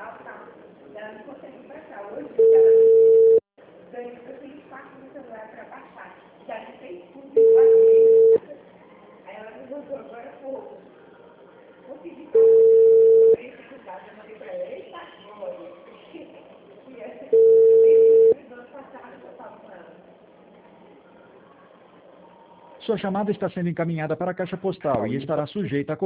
Sua chamada está sendo encaminhada para a caixa postal e estará sujeita a